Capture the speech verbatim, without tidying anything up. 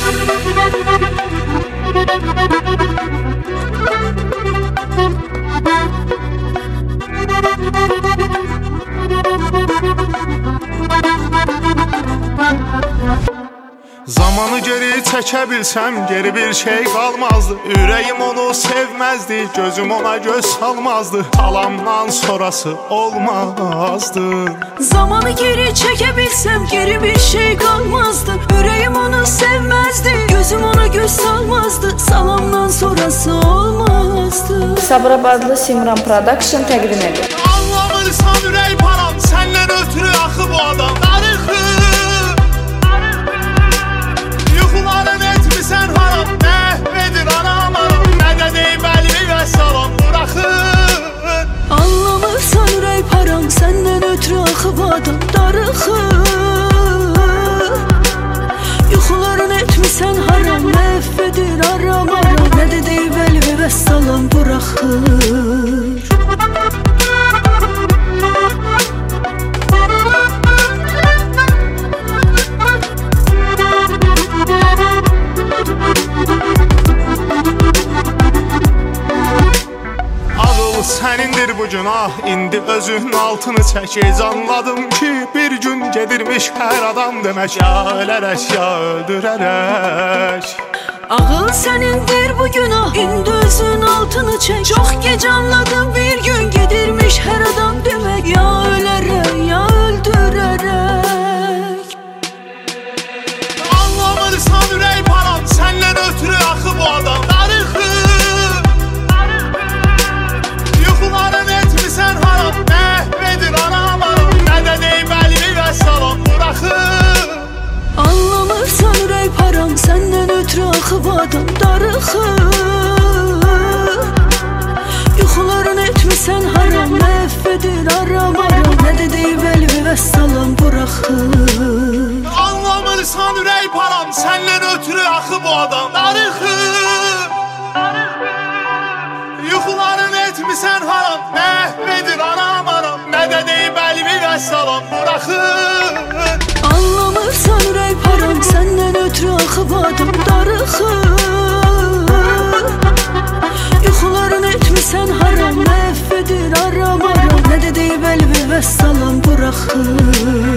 Zamanı geri çəkə bilsəm, geri bir şey qalmazdı. Ürəyim onu sevməzdi, gözüm ona göz salmazdı. Talamdan sonrası olmazdı. Zamanı geri çəkə bilsəm, geri bir şey qalmazdı. Ürəyim onu sevməzdi, gözüm ona göz salmazdı. Salamdan sonrası olmazdı. Sabirabadlı Simran Production təqdim edir. Anlamırsan ürək param, səndən ötürü axı bu adam. Darıxı yuxuların etmisən haram, məhv edir anam aram. Nədə deyməli və salam buraxır. Anlamırsan ürək param, səndən ötürü axı bu adam. Darıxır yuxuların etmisən haram, məhv edir aram aram. Nədə deyməli və salam buraxır. Sənindir bu günah, indi özünün altını çək. Anladım ki bir gün gedirmiş hər adam demək. Ya ölərək, ya öldürərək. Ağıl sənindir bu günah, indi özünün altını çək. Çox gec anladım bir gün gedirmiş hər adam demək. Ya ölərək, ya öldürərək. Anlamırsan ürək param, səndən ötürü axı bu adam. Darıxır yuxuların etmisən haram, məhv edir anam aram. Nədə deyməli və salam buraxır. Anlamırsan ürək param, səndən ötürü axı bu adam. Darıxır yuxuların etmisən haram, məhv edir aram aram. Nədə deyməli və salam buraxır. Anlamırsan ürək param, səndən ötürü axı bu adam. Darıxır yuxuların etmisən haram, məhv edir anam aram. Nədə deyməli və salam buraxır. Anlamırsan ürək param, səndən ötürü axı bu adam. Darıxır yuxuların etmisən haram, məhv edir aram aram. Nədə deyməli və salam buraxır.